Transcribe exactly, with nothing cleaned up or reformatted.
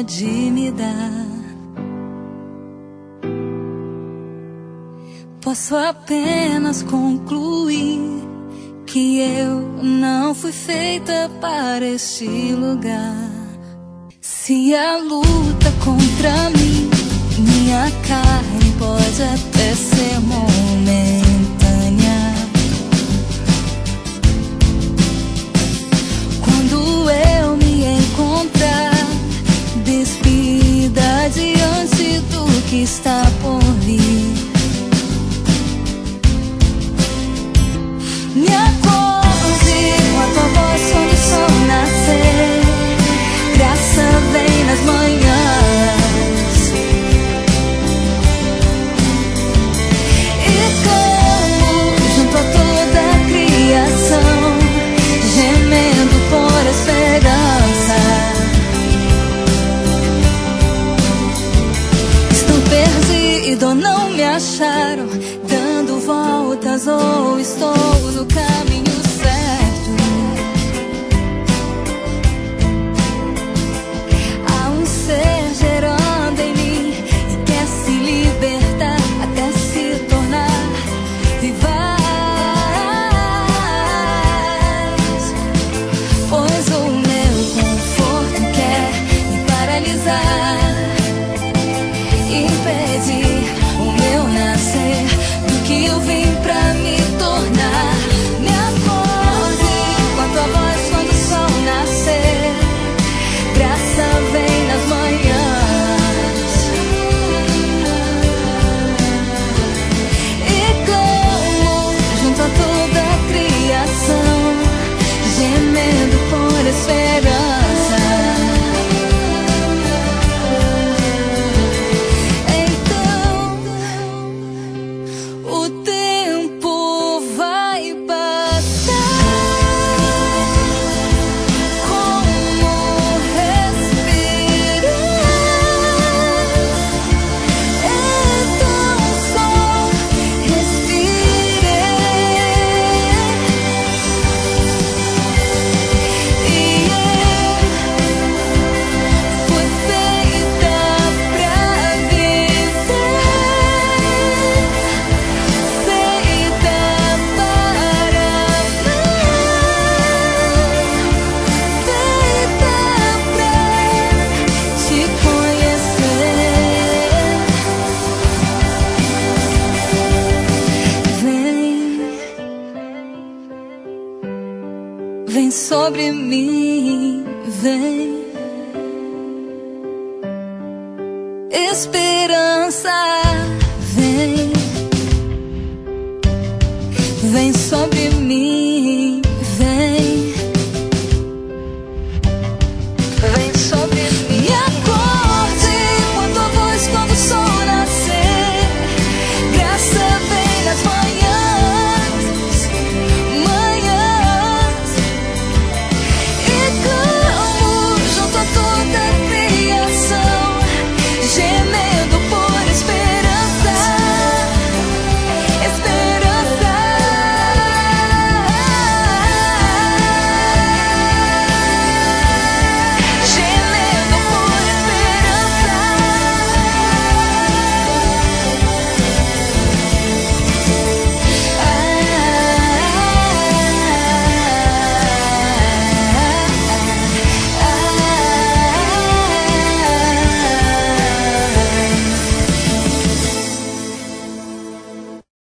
pode me dar. Posso apenas concluir que eu não fui feita para este lugar. Se a luta contra mim, minha carne pode até ser momentânea. Quando eu me encontrar despida diante do que está por vir, me acorde com a tua voz quando o sol nascer. Graça vem nas manhãs e como junto a toda a criação, gemendo por esperança. Estou perdido ou não me acharam, dando voltas ou estou no caminho certo. Há um ser gerando em mim e quer se libertar até se tornar vivaz. Pois o meu conforto quer me paralisar, impedir o meu nascer do que eu vim pra me tornar. Me acorde com a tua voz quando o sol nascer. Graça vem nas manhãs e clamo junto a toda a criação, gemendo por esperança. Vem sobre mim, vem esperança, vem, vem sobre mim.